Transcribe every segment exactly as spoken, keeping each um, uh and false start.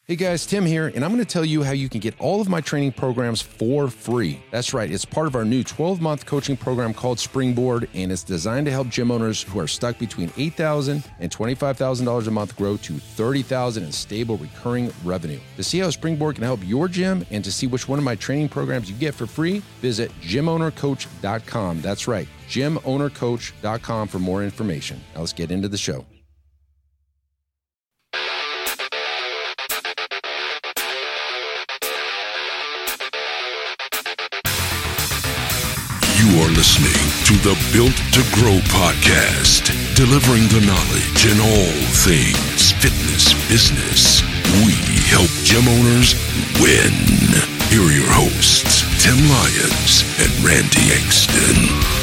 Hey guys, Tim here, and I'm going to tell you how you can get all of my training programs for free. That's right, it's part of our new twelve-month coaching program called Springboard, and it's designed to help gym owners who are stuck between eight thousand dollars and twenty-five thousand dollars a month grow to thirty thousand dollars in stable recurring revenue. To see how Springboard can help your gym and to see which one of my training programs you get for free, visit gym owner coach dot com. That's right, gym owner coach dot com for more information. Now let's get into the show. You are listening to the Built to Grow podcast, delivering the knowledge in all things fitness business. We help gym owners win. Here are your hosts, Tim Lyons and Randy Exton.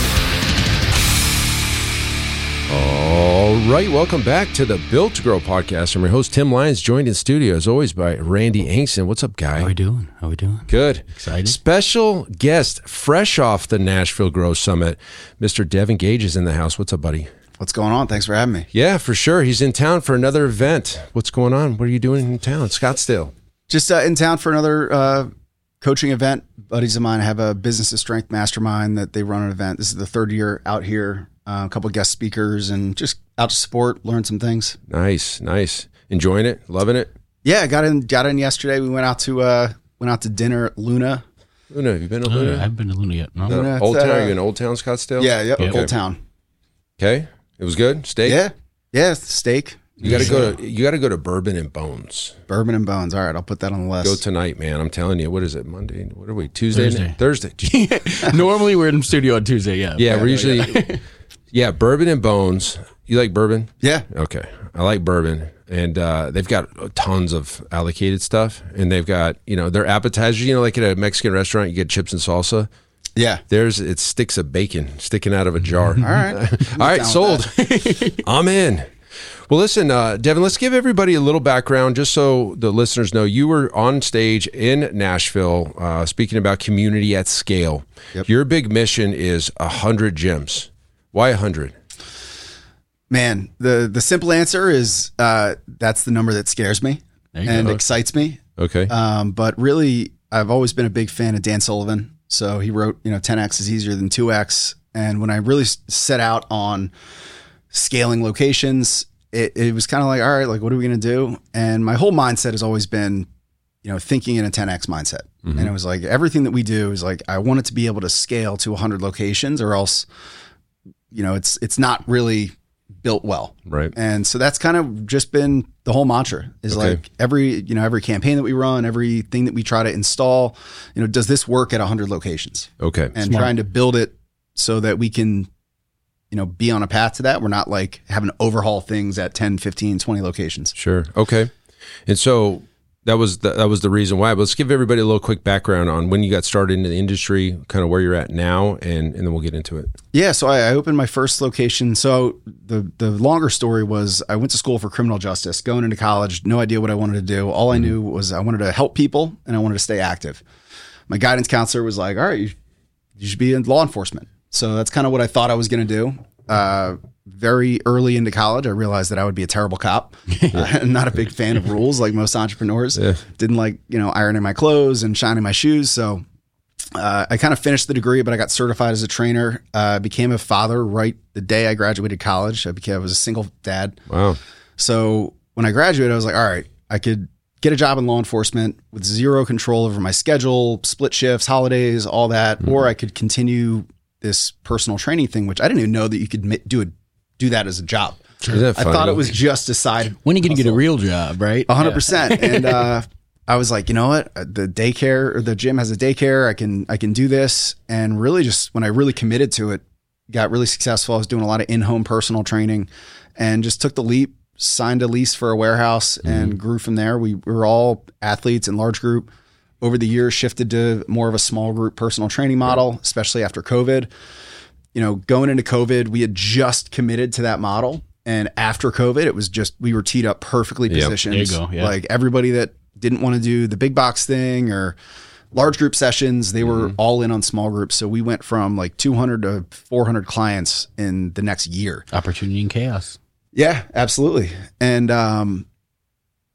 All right, welcome back to the Built to Grow podcast. I'm your host, Tim Lyons, joined in studio, as always, by Randy Angston. What's up, guy? How we doing? How we doing? Good. Excited? Special guest, fresh off the Nashville Grow Summit, Mister Devin Gage is in the house. What's up, buddy? What's going on? Thanks for having me. Yeah, for sure. He's in town for another event. What's going on? What are you doing in town? Scottsdale. Just uh, in town for another uh, coaching event. Buddies of mine have a Business of Strength mastermind that they run an event. This is the third year out here. Uh, a couple of guest speakers and just out to support, learn some things. Nice, nice. Enjoying it, loving it. Yeah, got in, got in yesterday. We went out to uh, went out to dinner at Luna. Luna, have you been to Uh, Luna? I haven't been to Luna yet. No. No. Luna, Old it's, Town? uh, Are you in Old Town, Scottsdale? Yeah, yep, Yeah. Old Town. Okay, it was good. Steak. Yeah, yeah, steak. You got to go to you got to go to Bourbon and Bones. Bourbon and Bones. All right, I'll put that on the list. Go tonight, man. I'm telling you. What is it? Monday? What are we? Tuesday? Thursday. Thursday. Normally we're in the studio on Tuesday. Yeah. Yeah, we're usually. Yeah, Bourbon and Bones. You like bourbon? Yeah. Okay, I like bourbon, and uh, they've got tons of allocated stuff, and they've got you know their appetizers. You know, like at a Mexican restaurant, you get chips and salsa. Yeah. There's it's sticks of bacon sticking out of a jar. All right. All right, sold. I'm in. Well, listen, uh, Devin, let's give everybody a little background just so the listeners know. You were on stage in Nashville uh, speaking about community at scale. Yep. Your big mission is one hundred gyms. Why one hundred? Man, the the simple answer is uh, that's the number that scares me There you and go. excites me. Okay. Um, but really, I've always been a big fan of Dan Sullivan. So he wrote, you know, ten X is easier than two X. And when I really set out on scaling locations, it, it was kind of like, all right, like, what are we going to do? And my whole mindset has always been, you know, thinking in a ten X mindset. Mm-hmm. And it was like, everything that we do is like, I want it to be able to scale to one hundred locations or else, you know, it's, it's not really built well. Right. And so that's kind of just been the whole mantra is Okay. like every, you know, every campaign that we run, everything that we try to install, you know, does this work at one hundred locations? Okay. And Smart. trying to build it so that we can, you know, be on a path to that. We're not like having to overhaul things at ten, fifteen, twenty locations. Sure. Okay. And so that was the, that was the reason why. But let's give everybody a little quick background on when you got started into the industry, kind of where you're at now, and, and then we'll get into it. Yeah. So I, I opened my first location. So the, the longer story was I went to school for criminal justice, going into college, no idea what I wanted to do. All I knew was I wanted to help people and I wanted to stay active. My guidance counselor was like, all right, you, you should be in law enforcement. So that's kind of what I thought I was going to do. Uh, very early into college, I realized that I would be a terrible cop. uh, I'm not a big fan of rules like most entrepreneurs. Yeah. Didn't like, you know, ironing my clothes and shining my shoes. So uh, I kind of finished the degree, but I got certified as a trainer. I uh, became a father right the day I graduated college. I became I was a single dad. Wow. So when I graduated, I was like, all right, I could get a job in law enforcement with zero control over my schedule, split shifts, holidays, all that, mm-hmm. or I could continue this personal training thing, which I didn't even know that you could do it, do that as a job. Sure. Isn't that I funny? thought it was just a side. When are you going to get a real job, right? A hundred percent. And uh, I was like, you know what? The daycare or the gym has a daycare. I can I can do this. And really, just when I really committed to it, got really successful. I was doing a lot of in-home personal training, and just took the leap. Signed a lease for a warehouse and mm-hmm. grew from there. We, we were all athletes in large group. Over the years, shifted to more of a small group personal training model, right. especially after COVID. You know, going into COVID, we had just committed to that model. And after COVID, it was just, we were teed up perfectly positioned. Yep. There you go. Yeah. Like everybody that didn't want to do the big box thing or large group sessions, they were mm-hmm. all in on small groups. So we went from like two hundred to four hundred clients in the next year. Opportunity and chaos. Yeah, absolutely. And um,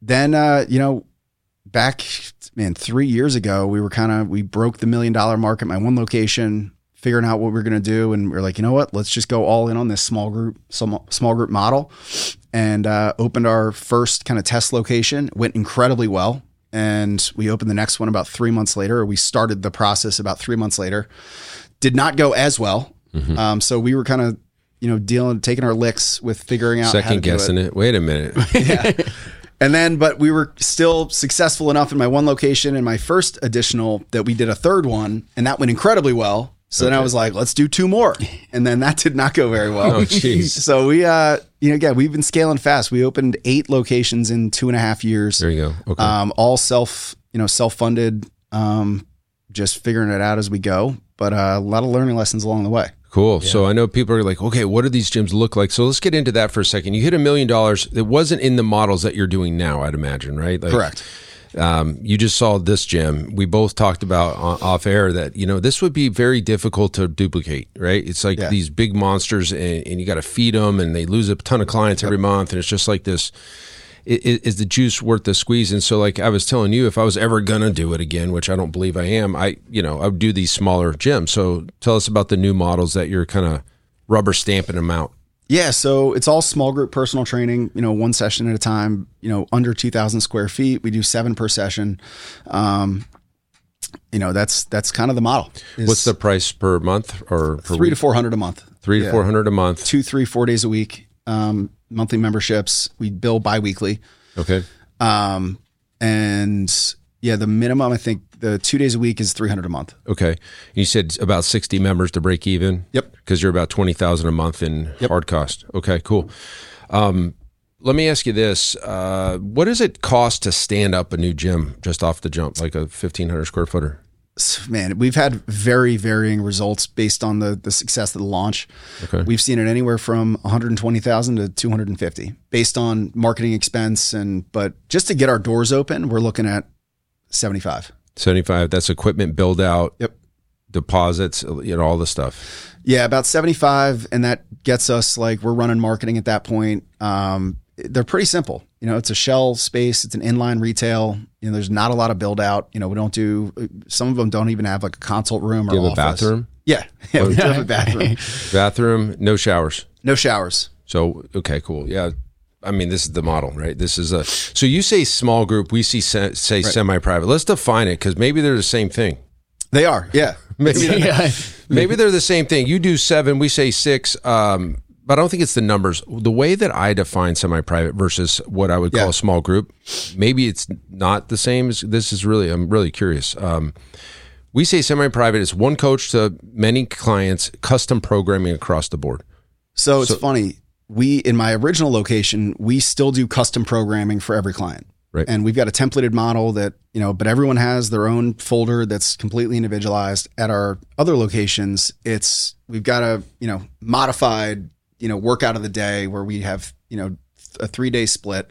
then, uh, you know, back, man, three years ago, we were kind of, we broke the million dollar mark at my one location, figuring out what we we're going to do. And we we're like, you know what, let's just go all in on this small group, small, small group model, and uh, opened our first kind of test location. Went incredibly well. And we opened the next one about three months later, or we started the process about three months later. Did not go as well. Mm-hmm. Um, so we were kind of, you know, dealing, taking our licks with figuring out second how to guessing do it. it. Wait a minute. Yeah. And then, but we were still successful enough in my one location and my first additional that we did a third one, and that went incredibly well. So okay. Then I was like, let's do two more. And then that did not go very well. Oh, jeez. So we, uh, you know, again, we've been scaling fast. We opened eight locations in two and a half years. There you go. Okay. Um, all self, you know, self-funded, um, just figuring it out as we go. But uh, a lot of learning lessons along the way. Cool. Yeah. So I know people are like, okay, what do these gyms look like? So let's get into that for a second. You hit a million dollars. It wasn't in the models that you're doing now, I'd imagine, right? Like, correct. Um, you just saw this gym. We both talked about on, off air that, you know, this would be very difficult to duplicate, right? It's like yeah. these big monsters and, and you got to feed them and they lose a ton of clients every yep. month. And it's just like this. Is, is the juice worth the squeeze? And so, like I was telling you, if I was ever gonna do it again, which I don't believe I am, I you know I would do these smaller gyms. So tell us about the new models that you're kind of rubber stamping them out. Yeah, so it's all small group personal training. You know, one session at a time. You know, under two thousand square feet. We do seven per session. Um, you know, that's that's kind of the model. What's the price per month or per three week? to four hundred a month? Three yeah. to four hundred a month. Two, three, four days a week. Um, monthly memberships. We bill biweekly. Okay. Um, and yeah, the minimum, I think the two days a week is three hundred a month. Okay. You said about sixty members to break even. Yep. Because you're about twenty thousand a month in yep. hard cost. Okay, cool. Um, let me ask you this. Uh, what does it cost to stand up a new gym just off the jump, like a fifteen hundred square footer? Man, we've had very varying results based on the the success of the launch. Okay. We've seen it anywhere from one hundred twenty thousand to two hundred fifty based on marketing expense. And but just to get our doors open, we're looking at seventy-five. seventy-five. That's equipment build out. Yep. Deposits, you know, all the stuff. Yeah, about seventy-five, and that gets us like we're running marketing at that point. Um, they're pretty simple. You know, it's a shell space. It's an inline retail. You know, there's not a lot of build out. You know, we don't do, some of them don't even have like a consult room or do you have office. a bathroom? Yeah. Yeah, we do have a bathroom. Bathroom, no showers. No showers. So, okay, cool. Yeah. I mean, this is the model, right? This is a, so you say small group, we see se- say right. semi-private. Let's define it because maybe they're the same thing. They are. Yeah. maybe, yeah. maybe they're the same thing. You do seven, we say six. Um, But I don't think it's the numbers. The way that I define semi-private versus what I would call yeah. a small group, maybe it's not the same. As, this is really, I'm really curious. Um, we say semi-private is one coach to many clients, custom programming across the board. So it's so, funny. We, in my original location, we still do custom programming for every client. Right. And we've got a templated model that, you know, but everyone has their own folder that's completely individualized. At our other locations, it's, we've got a, you know, modified, you know, workout of the day where we have, you know, a three day split,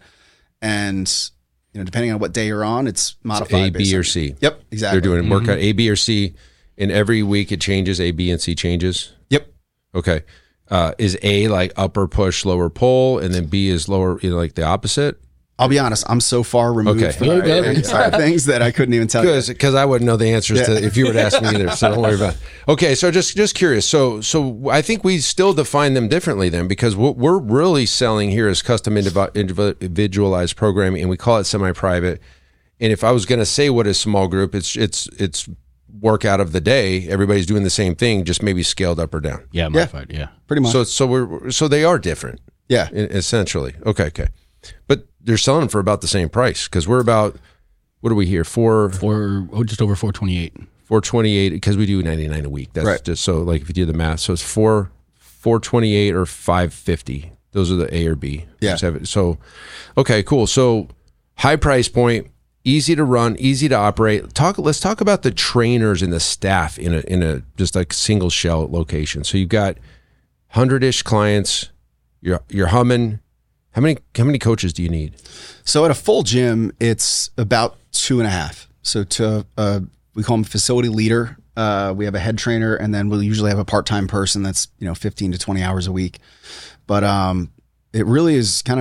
and, you know, depending on what day you're on, it's modified. It's A, B, or C. Yep, exactly. They're doing workout mm-hmm. A, B, or C, and every week it changes. A, B, and C changes. Yep. Okay. Uh, is A like upper push, lower pull, and then B is lower, you know, like the opposite? I'll be honest, I'm so far removed okay. from the side of things that I couldn't even tell you. Because I wouldn't know the answers yeah. to if you were to ask me either. So don't worry about it. Okay, so just just curious. So so I think we still define them differently then, because what we're really selling here is custom individualized programming, and we call it semi-private. And if I was going to say what is small group, it's it's it's workout of the day. Everybody's doing the same thing, just maybe scaled up or down. Yeah, modified. Yeah, yeah. Pretty much. So so we're so they are different. Yeah, essentially. Okay, okay, but they're selling for about the same price because we're about, what are we here for? For oh, just over four twenty eight. Four twenty eight because we do ninety nine a week. That's right. Just so like if you do the math, so it's four four twenty eight or five fifty. Those are the A or B. Yeah. So, okay, cool. So high price point, easy to run, easy to operate. Talk. Let's talk about the trainers and the staff in a in a just like single shell location. So you've got hundred ish clients. You're you're humming. How many how many coaches do you need? So at a full gym, it's about two and a half. So to uh, we call them facility leader. Uh, we have a head trainer, and then we'll usually have a part time person that's, you know, fifteen to twenty hours a week. But um, it really is kind of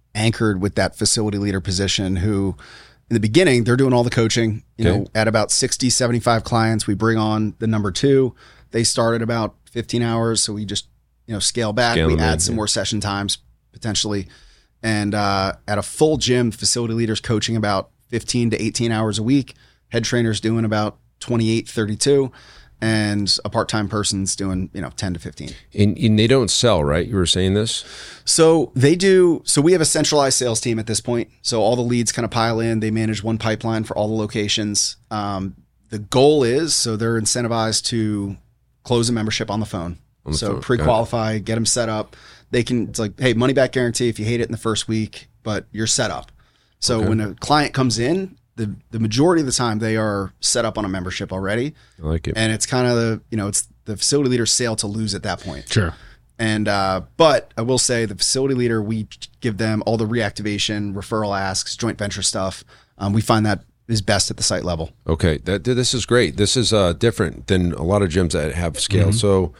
anchored with that facility leader position who in the beginning, they're doing all the coaching, you Okay. know, at about sixty, seventy-five clients, we bring on the number two. They start at about fifteen hours. So we just, you know, scale back. Scale we them add in, some yeah. more session times potentially. And uh, at a full gym, facility leaders coaching about fifteen to eighteen hours a week. Head trainers doing about twenty-eight, thirty-two. And a part-time person's doing, you know, ten to fifteen. And, and they don't sell, right? You were saying this? So they do. So we have a centralized sales team at this point. So all the leads kind of pile in. They manage one pipeline for all the locations. Um, the goal is, so they're incentivized to close a membership on the phone. On the so phone. Got pre-qualify, get them set up. They can, it's like, hey, money back guarantee if you hate it in the first week, but you're set up. So Okay. when a client comes in, the the majority of the time they are set up on a membership already. I like it. And it's kind of the, you know, it's the facility leader's sale to lose at that point. Sure. And, uh, but I will say the facility leader, we give them all the reactivation, referral asks, joint venture stuff. Um, we find that is best at the site level. Okay, that this is great. This is uh, different than a lot of gyms that have scale. So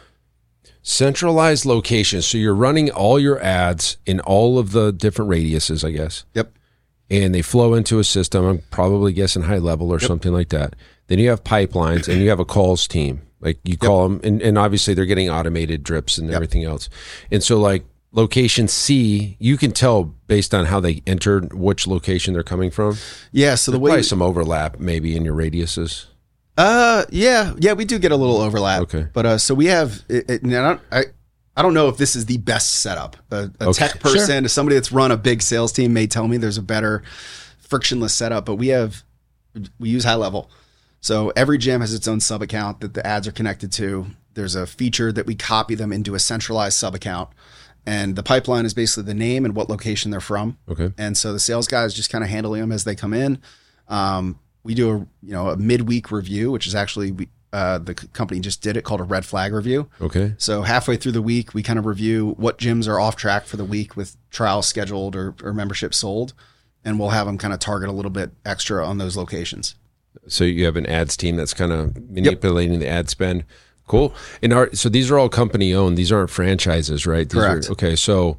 centralized locations. So you're running all your ads in all of the different radiuses, I guess, Yep. and they flow into a system. I'm probably guessing high level or something like that. Then you have pipelines and you have a calls team. Like you call them, and, and obviously they're getting automated drips and everything else. And so like location C, you can tell based on how they entered which location they're coming from. Yeah. So the There's way, probably some overlap maybe in your radiuses. uh, yeah, yeah, we do get a little overlap. Okay. But, uh, so we have, it, it, and I don't, I, I don't know if this is the best setup. A, a Okay. tech person, somebody that's run a big sales team may tell me there's a better frictionless setup, but we have, we use high level. So every gym has its own sub account that the ads are connected to. There's a feature that we copy them into a centralized sub account. And the pipeline is basically the name and what location they're from. Okay. And so the sales guys just kind of handling them as they come in. Um, we do a, you know, a midweek review, which is actually, we, uh, the c- company just did it, called a red flag review. Okay. So halfway through the week, we kind of review what gyms are off track for the week with trials scheduled or, or membership sold. And we'll have them kind of target a little bit extra on those locations. So you have an ads team that's kind of manipulating the ad spend. Cool. And are, so these are all company owned. These aren't franchises, right? These Correct. Are, okay. So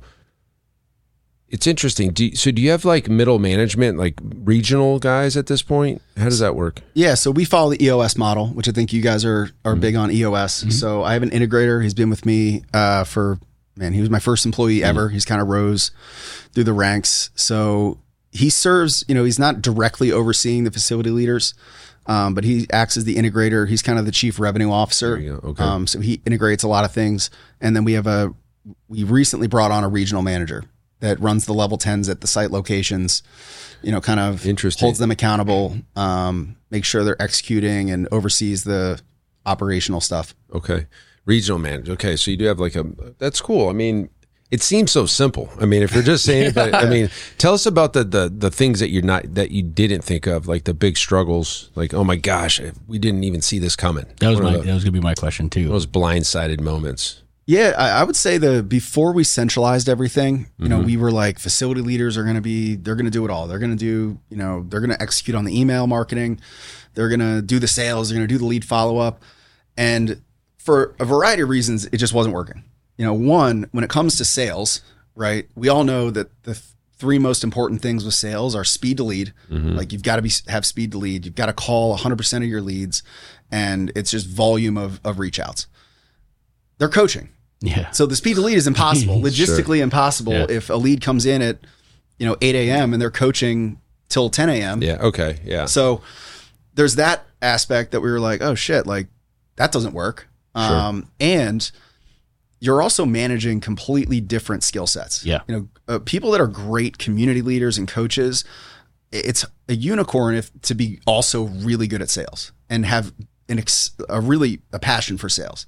it's interesting. Do, so do you have like middle management, like regional guys at this point? How does that work? Yeah, so we follow the E O S model, which I think you guys are are big on E O S. So I have an integrator. He's been with me uh, for, man, he was my first employee ever. He's kind of rose through the ranks. So he serves, you know, he's not directly overseeing the facility leaders, um, but he acts as the integrator. He's kind of the chief revenue officer. There you go. Okay. Um, so he integrates a lot of things. And then we have a, we recently brought on a regional manager that runs the level tens at the site locations, you know, kind of Interesting. holds them accountable, um, makes sure they're executing and oversees the operational stuff. Okay. Regional manager. Okay. So you do have like a, that's cool. I mean, it seems so simple. I mean, if you're just saying it, but I mean, tell us about the, the, the things that you're not, that you didn't think of, like the big struggles, like, oh my gosh, we didn't even see this coming. That was What are my the- that was gonna be my question too. those blindsided moments. Yeah, I, I would say the before we centralized everything, you know, we were like facility leaders are going to be, they're going to do it all. They're going to do, you know, they're going to execute on the email marketing. They're going to do the sales. They're going to do the lead follow up. And for a variety of reasons, it just wasn't working. You know, one, when it comes to sales, right, we all know that the th- three most important things with sales are speed to lead. Like you've got to be have speed to lead. You've got to call one hundred percent of your leads. And it's just volume of, of reach outs. They're coaching. Yeah. So the speed to lead is impossible, logistically impossible. Yeah. If a lead comes in at, you know, eight a.m. and they're coaching till ten a.m. Yeah. Okay. Yeah. So there's that aspect that we were like, oh shit, like that doesn't work. Um, and you're also managing completely different skill sets. Yeah. You know, uh, people that are great community leaders and coaches, it's a unicorn if to be also really good at sales and have an ex, a really a passion for sales.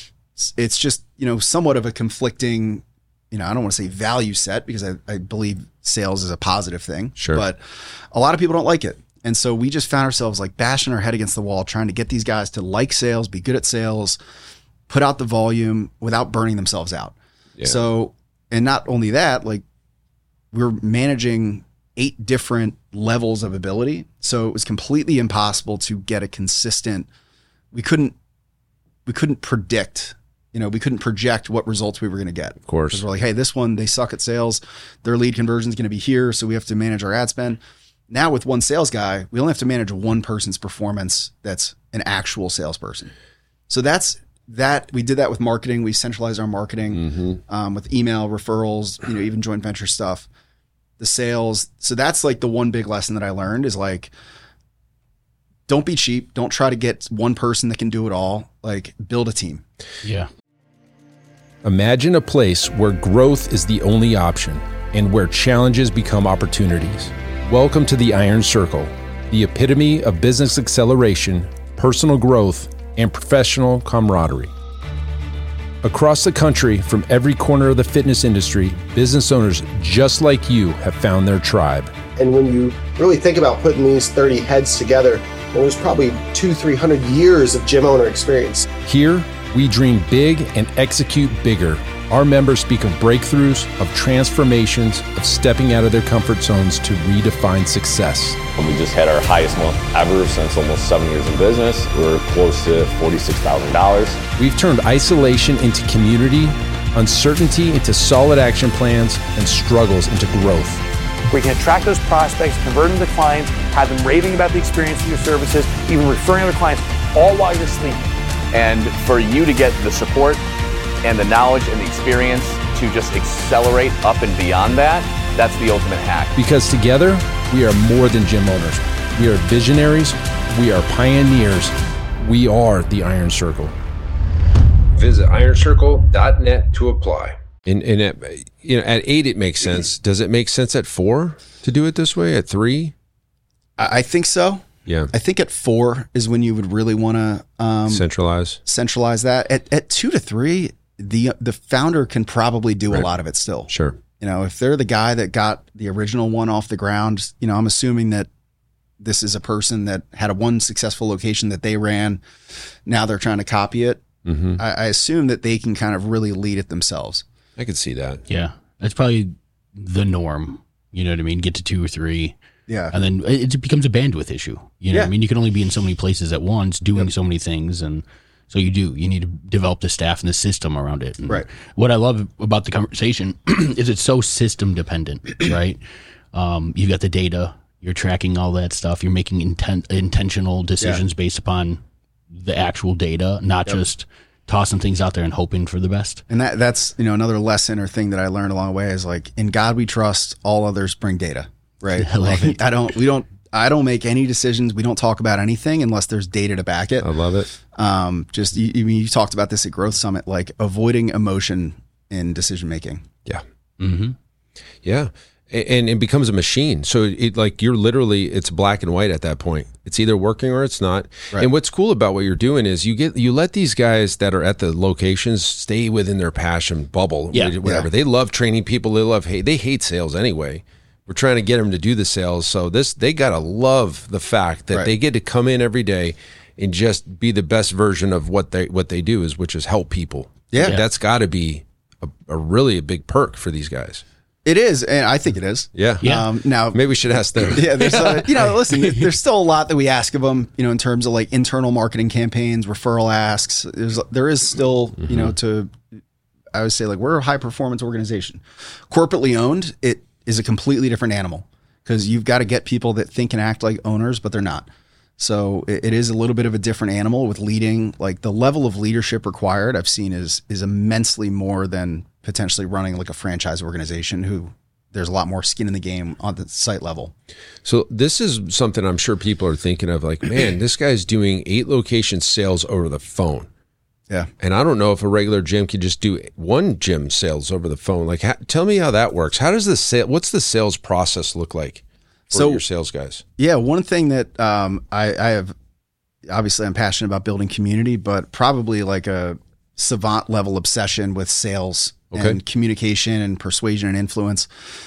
It's just, you know, somewhat of a conflicting, you know, I don't want to say value set because I, I believe sales is a positive thing. Sure. But a lot of people don't like it. And so we just found ourselves like bashing our head against the wall, trying to get these guys to like sales, be good at sales, put out the volume without burning themselves out. Yeah. So, and not only that, like we're managing eight different levels of ability. So it was completely impossible to get a consistent, we couldn't, we couldn't predict you know, we couldn't project what results we were going to get. Of course. Because we're like, hey, this one, they suck at sales. Their lead conversion is going to be here. So we have to manage our ad spend. Now with one sales guy, we only have to manage one person's performance that's an actual salesperson. So that's that. We did that with marketing. We centralized our marketing Mm-hmm. um, with email, referrals, you know, even joint venture stuff, the sales. So that's like the one big lesson that I learned is like, don't be cheap. Don't try to get one person that can do it all. Like build a team. Yeah. Imagine a place where growth is the only option and where challenges become opportunities. Welcome to the Iron Circle, the epitome of business acceleration, personal growth, and professional camaraderie. Across the country, from every corner of the fitness industry, business owners just like you have found their tribe. And when you really think about putting these thirty heads together, well, there's probably two, three hundred years of gym owner experience. Here, we dream big and execute bigger. Our members speak of breakthroughs, of transformations, of stepping out of their comfort zones to redefine success. We just had our highest month ever since almost seven years in business. We're close to forty-six thousand dollars. We've turned isolation into community, uncertainty into solid action plans, and struggles into growth. We can attract those prospects, convert them to clients, have them raving about the experience of your services, even referring other clients, all while you're sleeping. And for you to get the support and the knowledge and the experience to just accelerate up and beyond that, that's the ultimate hack. Because together, we are more than gym owners. We are visionaries. We are pioneers. We are the Iron Circle. Visit iron circle dot net to apply. And, and at, you know, at eight, it makes sense. Does it make sense at four to do it this way? At three? I, I think so. Yeah. I think at four is when you would really want to um, Centralize. centralize that. At, at two to three, the the founder can probably do Right. a lot of it still. Sure. You know, if they're the guy that got the original one off the ground, you know, I'm assuming that this is a person that had a one successful location that they ran. Now they're trying to copy it. Mm-hmm. I, I assume that they can kind of really lead it themselves. I could see that. Yeah. That's probably the norm. You know what I mean? Get to two or three. Yeah. And then it it becomes a bandwidth issue. You know Yeah. what I mean? You can only be in so many places at once doing so many things. And so you do. You need to develop the staff and the system around it. And Right. what I love about the conversation is it's so system dependent, right? Um, you've got the data. You're tracking all that stuff. You're making intent, intentional decisions based upon the actual data, not just tossing things out there and hoping for the best. And that that's, you know, another lesson or thing that I learned along the way is like, in God we trust, all others bring data. Right. I love Like, it. I don't, we don't, I don't make any decisions. We don't talk about anything unless there's data to back it. I love it. Um, just, you, you, you talked about this at Growth Summit, like avoiding emotion in decision making. Yeah. Mm-hmm. Yeah. A- And it becomes a machine. So it like you're literally, it's black and white at that point. It's either working or it's not. Right. And what's cool about what you're doing is you get, you let these guys that are at the locations stay within their passion bubble, Yeah. whatever. Yeah. They love training people. They love, hate, they hate sales anyway. We're trying to get them to do the sales. So this, they got to love the fact that Right. they get to come in every day and just be the best version of what they, what they do is, which is help people. Yeah. That's got to be a, a really a big perk for these guys. It is. And I think it is. Yeah. Yeah. Um, now, Maybe we should ask them. yeah, there's, uh, you know, listen, there's still a lot that we ask of them, you know, in terms of like internal marketing campaigns, referral asks. There's, there is still, you know, to, I would say like we're a high performance organization. Corporately owned, it is a completely different animal because you've got to get people that think and act like owners, but they're not. So it, it is a little bit of a different animal with leading. Like the level of leadership required, I've seen is is immensely more than potentially running like a franchise organization who there's a lot more skin in the game on the site level. So this is something I'm sure people are thinking of like, man, this guy's doing eight location sales over the phone. Yeah. And I don't know if a regular gym could just do one gym sales over the phone. Like, ha- tell me how that works. How does the sale, what's the sales process look like for So- your sales guys? Yeah. One thing that um, I, I have, obviously I'm passionate about building community, but probably like a savant level obsession with sales Okay. and communication and persuasion and influence.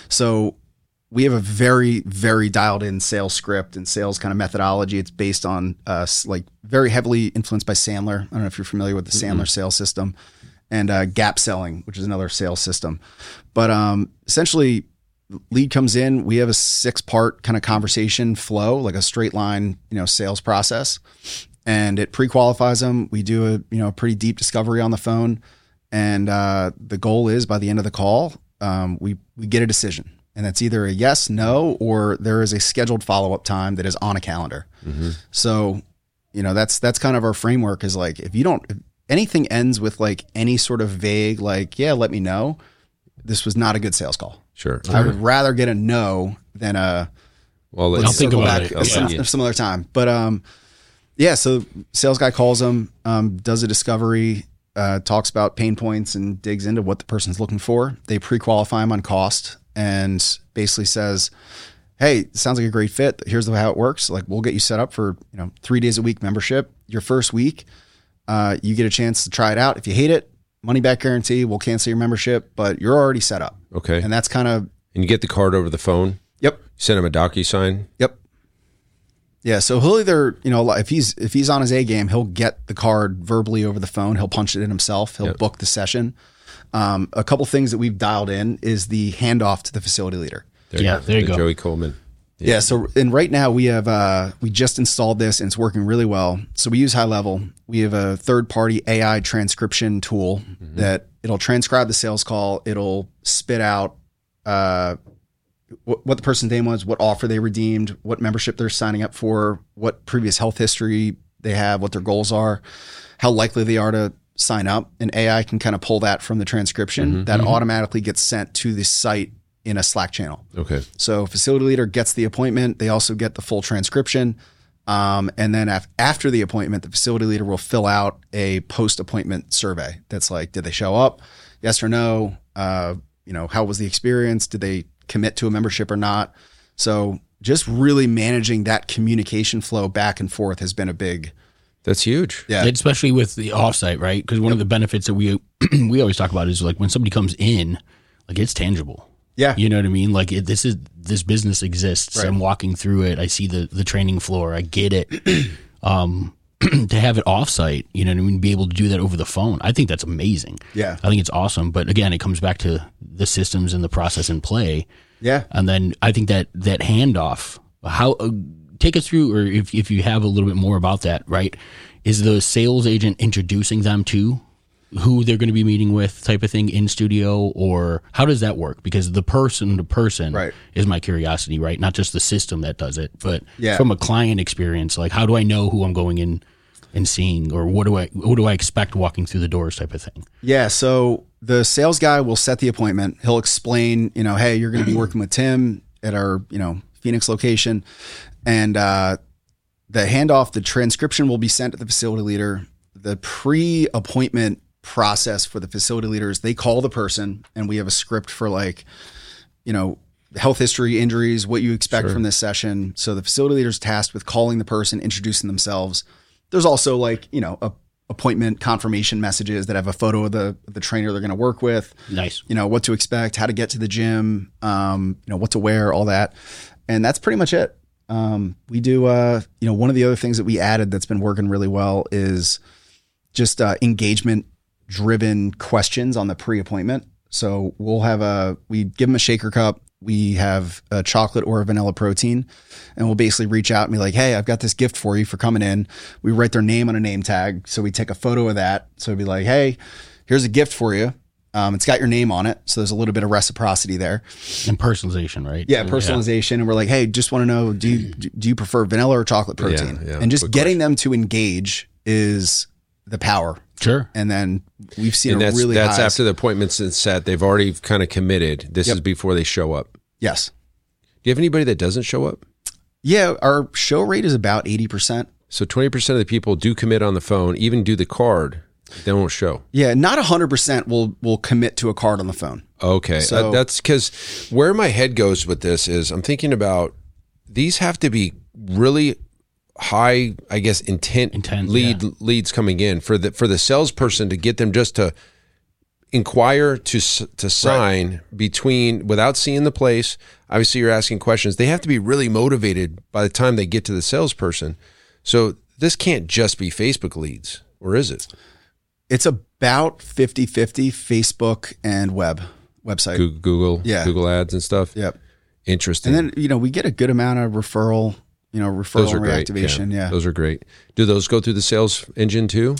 So we have a very, very dialed in sales script and sales kind of methodology. It's based on uh, like very heavily influenced by Sandler. I don't know if you're familiar with the Mm-hmm. Sandler sales system, and uh, gap selling, which is another sales system. But um, essentially, lead comes in. We have a six part kind of conversation flow, like a straight line, you know, sales process. and it pre-qualifies them. We do a you know a pretty deep discovery on the phone, and uh, the goal is by the end of the call, um, we we get a decision, and that's either a yes, no, or there is a scheduled follow-up time that is on a calendar. Mm-hmm. So, you know, that's that's kind of our framework is like if you don't if anything ends with like any sort of vague like yeah, let me know, this was not a good sales call. Sure, I would rather get a no than a well. Let's I'll think about it at some, yeah. some other time, but um. Yeah, so sales guy calls them, um, does a discovery, uh, talks about pain points and digs into what the person's looking for. They pre-qualify them on cost and basically says, hey, sounds like a great fit. Here's how it works. Like we'll get you set up for, you know, three days a week membership. Your first week, uh, you get a chance to try it out. If you hate it, money back guarantee, we'll cancel your membership, but you're already set up. Okay. And that's kind of. And you get the card over the phone? Yep. Send him a DocuSign? Yep. Yeah, so he'll either, you know, if he's if he's on his A game, he'll get the card verbally over the phone. He'll punch it in himself. He'll Yep. book the session. Um, a couple things that we've dialed in is the handoff to the facility leader. There Yeah, there you The go. Joey Coleman. Yeah. So, and right now we have uh, we just installed this and it's working really well. So we use High Level. We have a third party A I transcription tool mm-hmm. that it'll transcribe the sales call. It'll spit out. Uh, what the person's name was, what offer they redeemed, what membership they're signing up for, what previous health history they have, what their goals are, how likely they are to sign up. And A I can kind of pull that from the transcription Mm-hmm, that mm-hmm. automatically gets sent to the site in a Slack channel. Okay. So facility leader gets the appointment. They also get the full transcription. Um, and then af- after the appointment, the facility leader will fill out a post-appointment survey. That's like, did they show up? Yes or no? Uh, you know, how was the experience? Did they commit to a membership or not? So just really managing that communication flow back and forth has been a big, That's huge. yeah. Especially with the offsite, right? Because one Yep. of the benefits that we we always talk about is like when somebody comes in, like it's tangible. Yeah. You know what I mean? Like it, this is this business exists. Right. I'm walking through it. I see the the training floor. I get it. um, to have it offsite, you know what I mean? Be able to do that over the phone. I think that's amazing. Yeah. I think it's awesome. But again, it comes back to the systems and the process in play. Yeah. And then I think that that handoff, how uh, take us through, or if if you have a little bit more about that, right? Is the sales agent introducing them to who they're going to be meeting with, type of thing in studio, or how does that work? Because the person to person Right. is my curiosity, right? Not just the system that does it, but Yeah. from a client experience, like how do I know who I'm going in and seeing, or what do I what do I expect walking through the doors, type of thing? Yeah. So the sales guy will set the appointment. He'll explain, you know, hey, you're going to be working with Tim at our, you know, Phoenix location. And uh, the handoff, the transcription will be sent to the facility leader. The pre-appointment process for the facility leaders, they call the person and we have a script for like, you know, health history, injuries, what you expect Sure. from this session. So the facility leader's tasked with calling the person, introducing themselves. There's also like, you know, a appointment confirmation messages that have a photo of the the trainer they're going to work with. Nice. You know, what to expect, how to get to the gym, um, you know, what to wear, all that. And that's pretty much it. Um, we do, uh, you know, one of the other things that we added that's been working really well is just uh, engagement driven questions on the pre-appointment. So we'll have a, we give them a shaker cup. We have a chocolate or a vanilla protein, and we'll basically reach out and be like, hey, I've got this gift for you for coming in. We write their name on a name tag. So we take a photo of that. So it'd be like, hey, here's a gift for you. Um, it's got your name on it. So there's a little bit of reciprocity there. And personalization, right? Yeah, personalization. And we're like, hey, just want to know, do you, do you prefer vanilla or chocolate protein? Yeah, yeah, and just good getting them to engage is the power. Sure. And then we've seen And a that's really that's high. after the appointment's been set. They've already kind of committed. This Yep. is before they show up. Yes. Do you have anybody that doesn't show up? Yeah, our show rate is about eighty percent. So twenty percent of the people do commit on the phone, even do the card. They won't show. Yeah, not one hundred percent will will commit to a card on the phone. Okay. So- uh, that's because where my head goes with this is I'm thinking about these have to be really high, I guess, intent, Intent, lead yeah. leads coming in for the for the salesperson to get them just to inquire to s- to sign between without seeing the place. Obviously, you're asking questions. They have to be really motivated by the time they get to the salesperson. So this can't just be Facebook leads, or is it? It's about fifty-fifty Facebook and web website. Google, Google, Yeah. Google ads and stuff. Yep. Interesting. And then, you know, we get a good amount of referral you know, referral Those are and great. reactivation. Yeah. Those are great. Do those go through the sales engine too?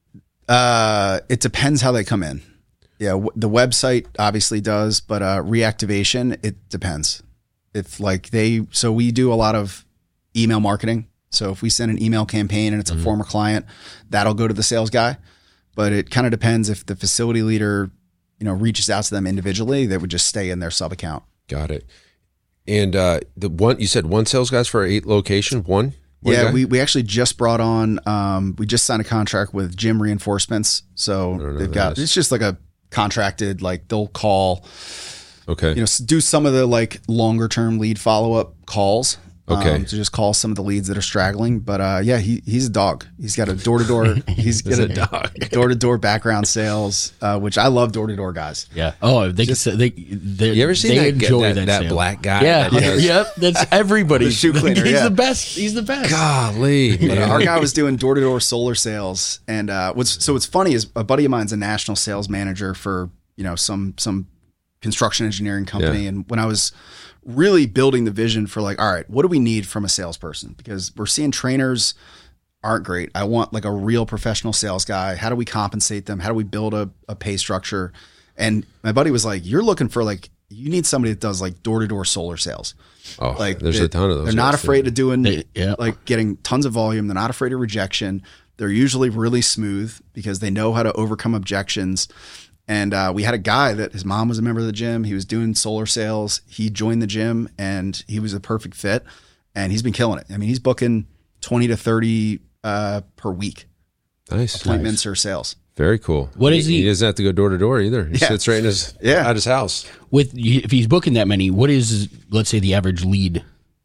Uh, it depends how they come in. Yeah. W- the website obviously does, but uh, reactivation, it depends. If like they, so we do a lot of email marketing. So if we send an email campaign and it's a mm-hmm. former client, that'll go to the sales guy. But it kind of depends if the facility leader, you know, reaches out to them individually, they would just stay in their sub account. Got it. And uh, the one you said one sales guys for eight location, one. one yeah, guy? we we actually just brought on. Um, we just signed a contract with Gym Reinforcements, so they've got it's just like a contracted. Like they'll call. Okay. You know, do some of the like longer term lead follow up calls. Okay. Um, to just call some of the leads that are straggling. But uh, yeah, he he's a dog. He's got a door to door. He's got a dog. Door to door background sales, uh, which I love door to door guys. Yeah. Oh, they just, they they you ever seen they that, enjoy that, that, that sale. black guy? Yeah. That does- Yep. That's everybody. The shoe cleaner, He's yeah. the best. He's the best. Golly, But, man. uh, our guy was doing door to door solar sales, and uh, what's so what's funny is a buddy of mine's a national sales manager for you know some some construction engineering company, Yeah. and when I was really building the vision for like, all right, what do we need from a salesperson? Because we're seeing trainers aren't great. I want like a real professional sales guy. How do we compensate them? How do we build a, a pay structure? And my buddy was like, you're looking for like, you need somebody that does like door to door solar sales. Oh, Like there's they, a ton of those. They're not guys, afraid too. of doing They- yeah. like getting tons of volume. They're not afraid of rejection. They're usually really smooth because they know how to overcome objections. And uh, we had a guy that his mom was a member of the gym. He was doing solar sales. He joined the gym and he was a perfect fit. And he's been killing it. I mean, he's booking twenty to thirty uh, per week Nice. appointments or sales. Very cool. What is he? he- He doesn't have to go door to door either. He Yeah. sits right in his Yeah. at his house. With if he's booking that many, what is let's say the average lead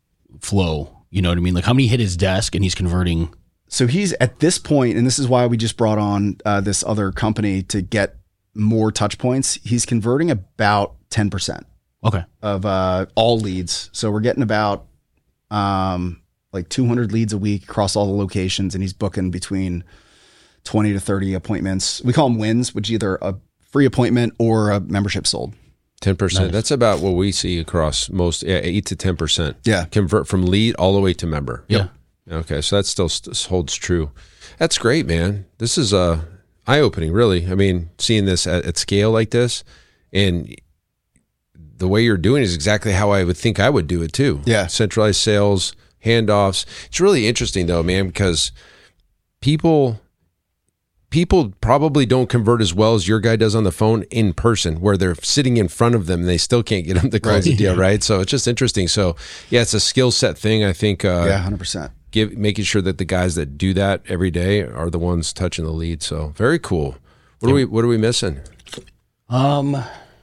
flow? You know what I mean? Like how many hit his desk and he's converting? So he's at this point, and this is why we just brought on uh, this other company to get more touch points. He's converting about ten percent Okay. of uh, all leads. So we're getting about um, like two hundred leads a week across all the locations, and he's booking between twenty to thirty appointments. We call them wins, which either a free appointment or a membership sold. Ten percent. Nice. That's about what we see across most. Yeah, eight to ten percent. Yeah. Convert from lead all the way to member. Yeah. Okay, so that still st- holds true. That's great, man. This is uh, eye-opening, really. I mean, seeing this at, at scale like this, and the way you're doing it is exactly how I would think I would do it too. Yeah. Centralized sales, handoffs. It's really interesting though, man, because people people probably don't convert as well as your guy does on the phone in person, where they're sitting in front of them and they still can't get them to close the deal, right? So it's just interesting. So yeah, it's a skill set thing. I think. Uh, Yeah, one hundred percent. Give, making sure that the guys that do that every day are the ones touching the lead. So very cool. What are we What are we missing? Um,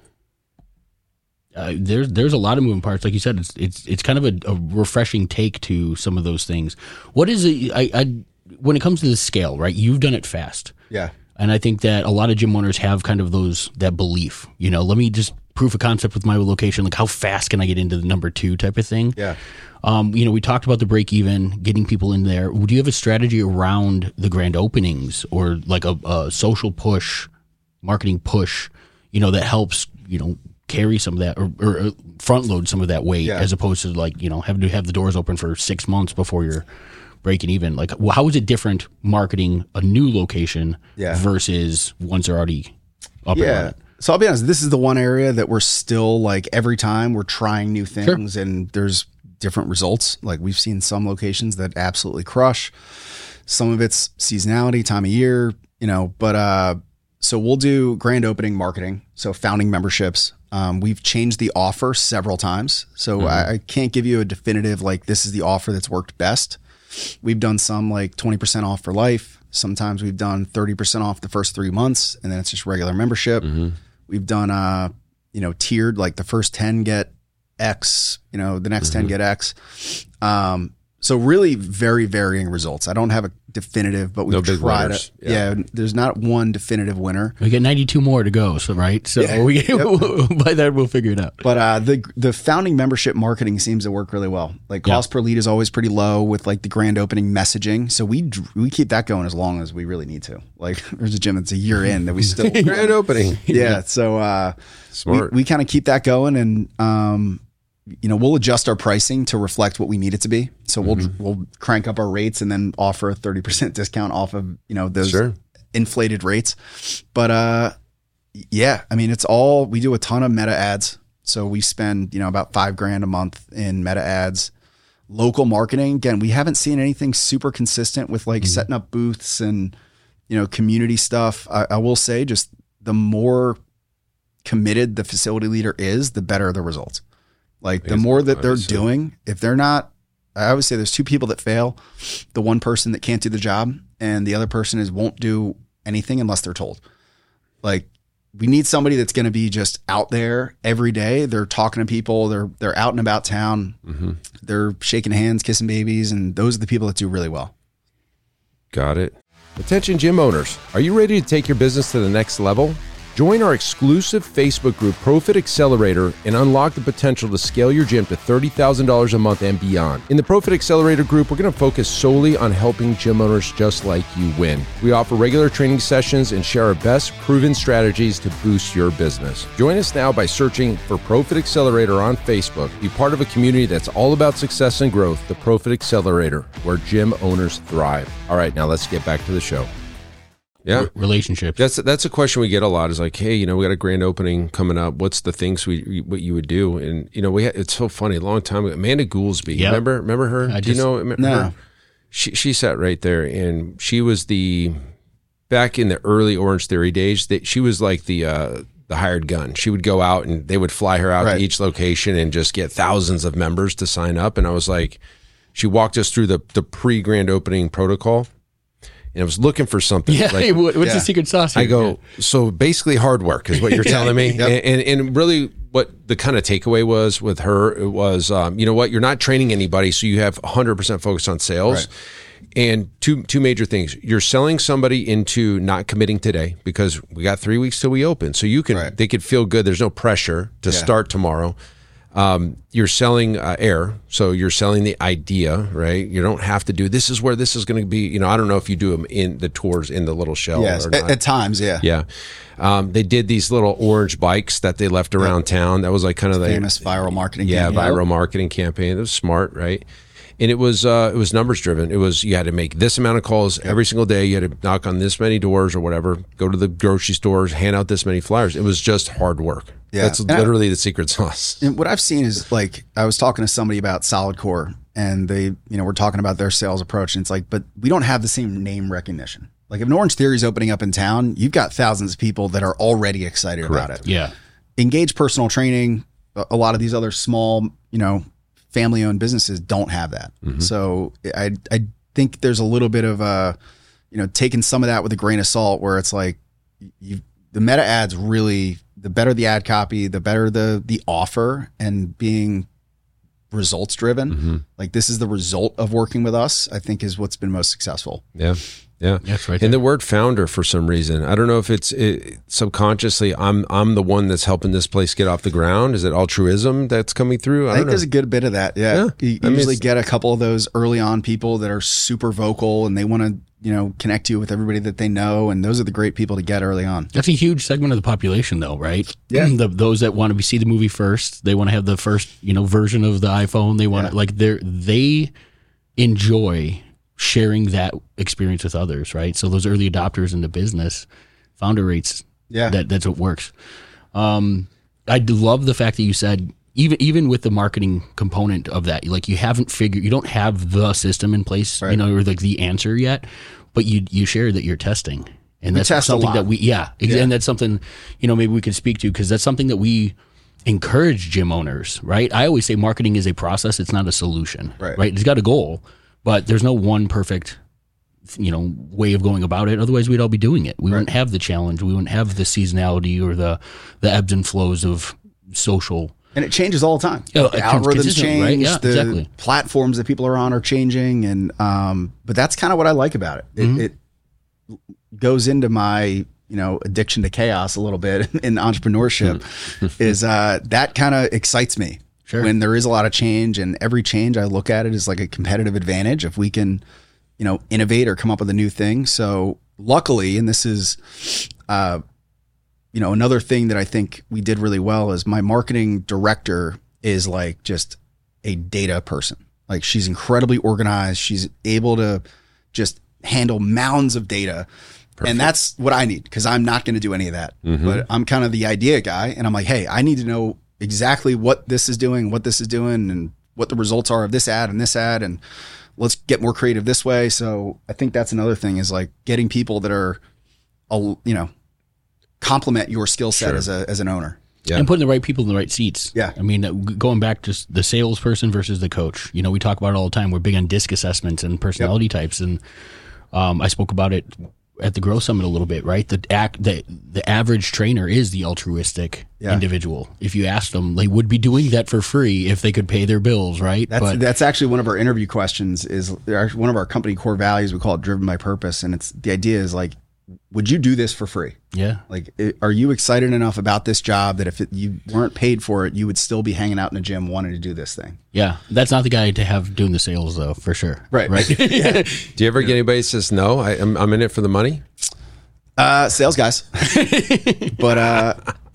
uh, there's there's a lot of moving parts, like you said. It's it's it's kind of a, a refreshing take to some of those things. What is it? I, I when it comes to the scale, right? You've done it fast, Yeah. and I think that a lot of gym owners have kind of those that belief. You know, let me just proof of concept with my location. Like, how fast can I get into the number two type of thing? Yeah. Um, you know, we talked about the break even, getting people in there. Do you have a strategy around the grand openings or like a, a social push, marketing push, you know, that helps, you know, carry some of that or, or front load some of that weight Yeah. as opposed to like, you know, having to have the doors open for six months before you're breaking even? Like, well, how is it different marketing a new location Yeah. versus once they're already up and Yeah. running? So I'll be honest, this is the one area that we're still like every time we're trying new things and there's different results. Like we've seen some locations that absolutely crush. Some of it's seasonality, time of year, you know, but uh so we'll do grand opening marketing. So founding memberships. Um, we've changed the offer several times. So I, I can't give you a definitive, like this is the offer that's worked best. We've done some like twenty percent off for life. Sometimes we've done thirty percent off the first three months and then it's just regular membership. We've done, uh, you know, tiered, like the first ten get X, you know, the next ten get X. Um, so really very varying results. I don't have a definitive, but we've No big tried winners. it. Yeah. There's not one definitive winner. We got ninety-two more to go. So, right. So Yeah. we, by that, we'll figure it out. But uh, the the founding membership marketing seems to work really well. Like Yeah. cost per lead is always pretty low with like the grand opening messaging. So we dr- we keep that going as long as we really need to. Like there's a gym that's a year in that we still Grand opening. yeah. So uh, Smart. we, we kind of keep that going, and um, you know, we'll adjust our pricing to reflect what we need it to be. So we'll mm-hmm. we'll crank up our rates and then offer a thirty percent discount off of, you know, those sure. inflated rates. But uh, yeah, I mean, it's all, we do a ton of meta ads. So we spend, you know, about five grand a month in meta ads. Local marketing, again, we haven't seen anything super consistent with like mm-hmm. setting up booths and, you know, community stuff. I, I will say just the more committed the facility leader is, the better the results. Like the more that they're doing, if they're not, I always say there's two people that fail. The one person that can't do the job and the other person is won't do anything unless they're told. Like we need somebody that's going to be just out there every day. They're talking to people. They're, they're out and about town. Mm-hmm. They're shaking hands, kissing babies. And those are the people that do really well. Got it. Attention gym owners. Are you ready to take your business to the next level? Join our exclusive Facebook group, Profit Accelerator, and unlock the potential to scale your gym to thirty thousand dollars a month and beyond. In the Profit Accelerator group, we're going to focus solely on helping gym owners just like you win. We offer regular training sessions and share our best proven strategies to boost your business. Join us now by searching for Profit Accelerator on Facebook. Be part of a community that's all about success and growth, the Profit Accelerator, where gym owners thrive. All right, now let's get back to the show. Yeah, relationships. That's that's a question we get a lot. Is like, hey, you know, we got a grand opening coming up. What's the things we what you would do? And you know, we had, it's so funny. A long time ago, Amanda Goolsby. Yep. Remember remember her? I do just, you know? No. Her? She she sat right there, and she was the back in the early Orange Theory days. That she was like the uh, the hired gun. She would go out, and they would fly her out right. to each location and just get thousands of members to sign up. And I was like, she walked us through the the pre grand opening protocol. And I was looking for something. Yeah, like, hey, what's yeah. the secret sauce here? I go, so basically hard work is what you're yeah, telling me. Yep. And, and and really what the kind of takeaway was with her, it was, um, you know what, you're not training anybody, so you have one hundred percent focus on sales. Right. And two two major things. You're selling somebody into not committing today because we got three weeks till we open. So you can right. they could feel good. There's no pressure to yeah. start tomorrow. Um, you're selling uh, air, so you're selling the idea, right? You don't have to do, this is where this is going to be, you know, I don't know if you do them in the tours in the little shell yes, or not. At, at times, yeah. Yeah. Um, they did these little orange bikes that they left around yep. town. That was like kind of the famous viral marketing yeah, campaign. viral marketing campaign. It was smart, right? And it was uh, it was numbers driven. It was you had to make this amount of calls yep. every single day. You had to knock on this many doors or whatever. Go to the grocery stores, hand out this many flyers. It was just hard work. Yeah. That's and literally I, the secret sauce. And what I've seen is like I was talking to somebody about Solid Core, and they, you know, we're talking about their sales approach, and it's like, but we don't have the same name recognition. Like if an Orange Theory is opening up in town, you've got thousands of people that are already excited Correct. about it. Yeah. Engage Personal Training. A lot of these other small, you know, family-owned businesses don't have that. Mm-hmm. So I I think there's a little bit of a, you know, taking some of that with a grain of salt, where it's like you the meta ads really, the better the ad copy, the better the the offer, and being results driven. Mm-hmm. Like this is the result of working with us, I think is what's been most successful. Yeah. Yeah. That's right. And the word founder, for some reason, I don't know if it's it, subconsciously, I'm I'm the one that's helping this place get off the ground. Is it altruism that's coming through? I, I think don't know. There's a good bit of that. Yeah. yeah. You I usually mean, get a couple of those early on people that are super vocal and they want to, you know, connect you with everybody that they know. And those are the great people to get early on. That's a huge segment of the population though, right? Yeah. The, those that want to see the movie first, they want to have the first, you know, version of the iPhone. They want to, yeah. like, they're, they enjoy sharing that experience with others, right? So those early adopters in the business, founder rates, yeah, that, that's what works. Um, I love the fact that you said, even even with the marketing component of that, like you haven't figured, you don't have the system in place, right. you know, or like the answer yet, but you you share that you're testing. And we that's something that we, yeah, yeah, and that's something, you know, maybe we could speak to, because that's something that we encourage gym owners, right? I always say marketing is a process, it's not a solution, right? right? It's got a goal, but there's no one perfect, you know, way of going about it. Otherwise, we'd all be doing it. We right. wouldn't have the challenge. We wouldn't have the seasonality or the the ebbs and flows of social. And it changes all the time. Oh, the algorithms change. Right? Yeah, the exactly. platforms that people are on are changing, and um, but that's kind of what I like about it. It, mm-hmm. it goes into my, you know, addiction to chaos a little bit in entrepreneurship. is uh, that kind of excites me. Sure. When there is a lot of change, and every change I look at it as like a competitive advantage if we can, you know, innovate or come up with a new thing. So luckily, and this is, uh, you know, another thing that I think we did really well is my marketing director is like just a data person. Like she's incredibly organized. She's able to just handle mounds of data. Perfect. And that's what I need because I'm not going to do any of that. Mm-hmm. But I'm kind of the idea guy. And I'm like, hey, I need to know exactly what this is doing, what this is doing, and what the results are of this ad and this ad. And let's get more creative this way. So I think that's another thing is like getting people that are, you know, complement your skill set sure. as a as an owner. Yeah. And putting the right people in the right seats. Yeah. I mean, going back to the salesperson versus the coach. You know, we talk about it all the time. We're big on DISC assessments and personality yep. types. And um, I spoke about it at the Grow Summit a little bit, right? The act, the, the average trainer is the altruistic yeah. individual. If you ask them, they would be doing that for free if they could pay their bills, right? That's, but, that's actually one of our interview questions is one of our company core values. We call it driven by purpose. And it's the idea is like, would you do this for free? Yeah. Like, are you excited enough about this job that if it, you weren't paid for it, you would still be hanging out in a gym wanting to do this thing? Yeah. That's not the guy to have doing the sales though, for sure. Right. Right. yeah. Do you ever get anybody that says, no, I, I'm, I'm in it for the money? Uh, sales guys. But, uh,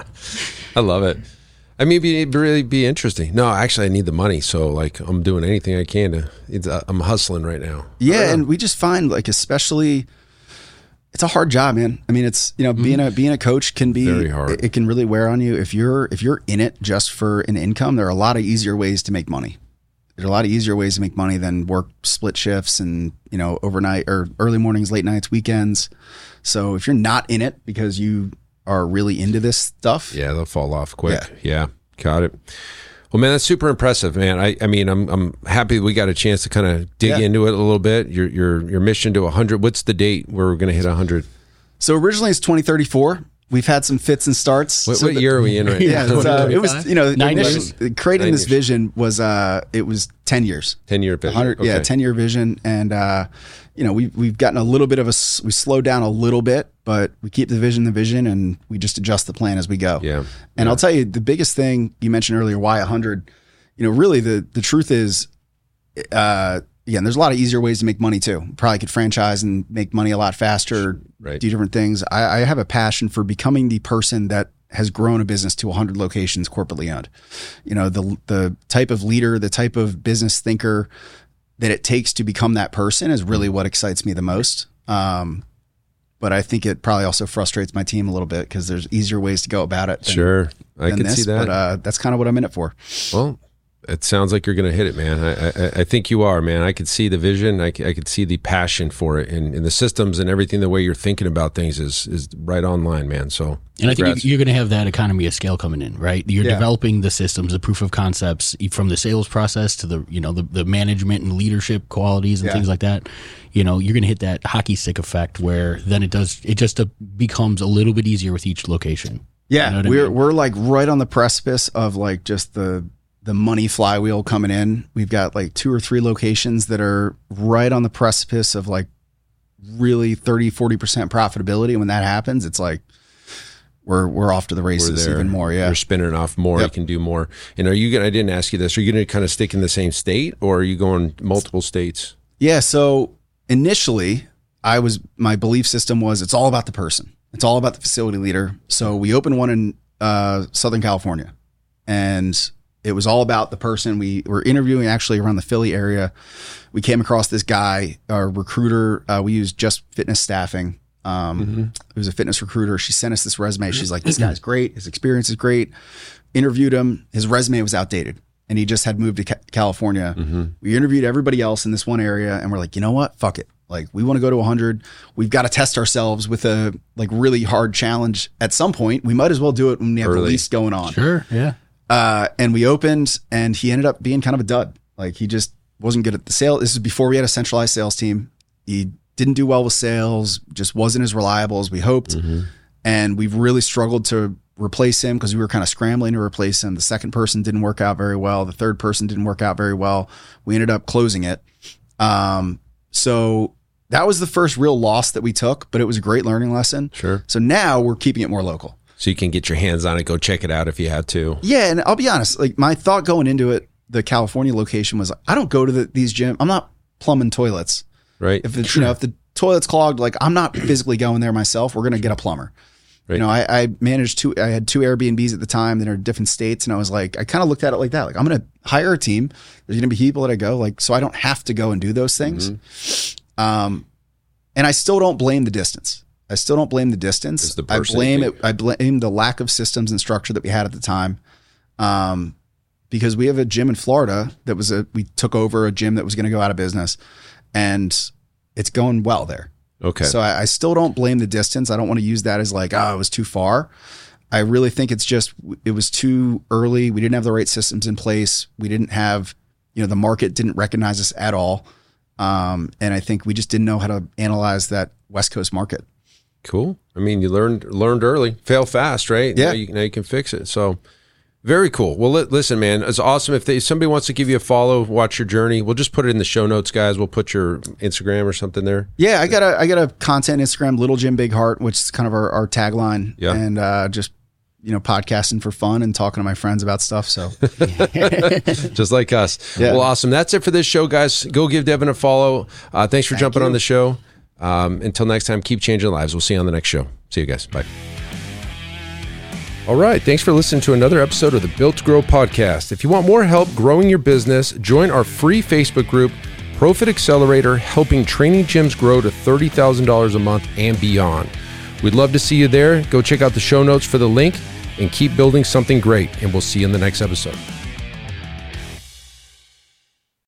I love it. I mean, it'd really be interesting. No, actually I need the money. So like I'm doing anything I can to, it's, uh, I'm hustling right now. Yeah. And we just find like, especially, it's a hard job, man. I mean, it's, you know, being a, being a coach can be very hard. It, it can really wear on you. If you're, if you're in it just for an income, there are a lot of easier ways to make money. There's a lot of easier ways to make money than work split shifts and, you know, overnight or early mornings, late nights, weekends. So if you're not in it because you are really into this stuff. Yeah, they'll fall off quick. Yeah, yeah, got it. Well, man, that's super impressive, man. I, I mean, I'm I'm happy we got a chance to kind of dig yeah. into it a little bit. Your your your mission to one hundred. What's the date where we're going to hit one hundred? So originally it's twenty thirty-four. We've had some fits and starts. What, so what the, year are we in right yeah, now? Uh, it was, you know, Nine initial, years. creating Nine this years. vision was, uh, it was ten years. ten year vision. Okay. Yeah, ten year vision. And, uh, you know, we've, we've gotten a little bit of a, we slowed down a little bit, but we keep the vision, the vision, and we just adjust the plan as we go. Yeah. And yeah. I'll tell you, the biggest thing you mentioned earlier, why one hundred, you know, really the, the truth is, uh, again, there's a lot of easier ways to make money too. Probably could franchise and make money a lot faster, right. do different things. I, I have a passion for becoming the person that has grown a business to one hundred locations corporately owned. You know, the the type of leader, the type of business thinker that it takes to become that person is really what excites me the most. Um, but I think it probably also frustrates my team a little bit because there's easier ways to go about it. Than, sure. I than can this, see that. But uh, that's kind of what I'm in it for. Well, it sounds like you're going to hit it, man. I, I, I think you are, man. I could see the vision. I, I could see the passion for it, and, and the systems and everything. The way you're thinking about things is is right online, man. So, and I think congrats. you're going to have that economy of scale coming in, right? You're Yeah. developing the systems, the proof of concepts, from the sales process to the you know the, the management and leadership qualities and Yeah. things like that. You know, you're going to hit that hockey stick effect where then it does it just uh, becomes a little bit easier with each location. Yeah, You know what I we're mean? we're like right on the precipice of like just the the money flywheel coming in. We've got like two or three locations that are right on the precipice of like really thirty, forty percent profitability. And when that happens, it's like we're we're off to the We're races there. even more. Yeah. You're spinning off more. Yep. You can do more. And are you going to, I didn't ask you this, are you going to kind of stick in the same state or are you going multiple states? Yeah. So initially, I was, my belief system was it's all about the person. It's all about the facility leader. So we opened one in uh, Southern California, and it was all about the person. We were interviewing actually around the Philly area. We came across this guy, our recruiter. Uh, we used Just Fitness Staffing. Um, Mm-hmm. It was a fitness recruiter. She sent us this resume. She's like, this guy's great. His experience is great. Interviewed him. His resume was outdated, and he just had moved to Ca- California. Mm-hmm. We interviewed everybody else in this one area, and we're like, you know what? Fuck it. Like, we want to go to one hundred. We've got to test ourselves with a like really hard challenge at some point. We might as well do it when we have Early. the least going on. Sure, yeah. Uh, and we opened, and he ended up being kind of a dud. Like, he just wasn't good at the sale. This is before we had a centralized sales team. He didn't do well with sales, just wasn't as reliable as we hoped. Mm-hmm. And we've really struggled to replace him because we were kind of scrambling to replace him. The second person didn't work out very well. The third person didn't work out very well. We ended up closing it. Um, so that was the first real loss that we took, but it was a great learning lesson. Sure. So now we're keeping it more local. So you can get your hands on it, go check it out if you had to. Yeah, and I'll be honest, like my thought going into it, the California location was, I don't go to the, these gyms. I'm not plumbing toilets. Right. If the, you know, if the toilet's clogged, like I'm not physically going there myself. We're going to get a plumber. You know, I, I managed two, I had two Airbnbs at the time that are in different states. And I was like, I kind of looked at it like that. Like, I'm going to hire a team. There's going to be people that I go like, so I don't have to go and do those things. Mm-hmm. Um, and I still don't blame the distance. I still don't blame the distance. The I blame it. I blame the lack of systems and structure that we had at the time. Um, because we have a gym in Florida that was a, we took over a gym that was going to go out of business, and it's going well there. Okay. So I, I still don't blame the distance. I don't want to use that as like, oh, it was too far. I really think it's just, it was too early. We didn't have the right systems in place. We didn't have, you know, the market didn't recognize us at all. Um, and I think we just didn't know how to analyze that West Coast market. Cool. I mean, you learned, learned early, fail fast, right? Yeah. Now you, now you can fix it. So very cool. Well, li- listen, man, it's awesome. If, they, if somebody wants to give you a follow, watch your journey, we'll just put it in the show notes, guys. We'll put your Instagram or something there. Yeah, I got a I got a content Instagram, Little Jim Big Heart, which is kind of our, our tagline. Yeah. And uh, just, you know, podcasting for fun and talking to my friends about stuff. So just like us. Yeah. Well, awesome. That's it for this show, guys. Go give Devin a follow. Uh, thanks for Thank jumping you. on the show. Um, until next time, keep changing lives. We'll see you on the next show. See you guys. Bye. All right. Thanks for listening to another episode of the Built to Grow podcast. If you want more help growing your business, join our free Facebook group, Profit Accelerator, helping training gyms grow to thirty thousand dollars a month and beyond. We'd love to see you there. Go check out the show notes for the link and keep building something great. And we'll see you in the next episode.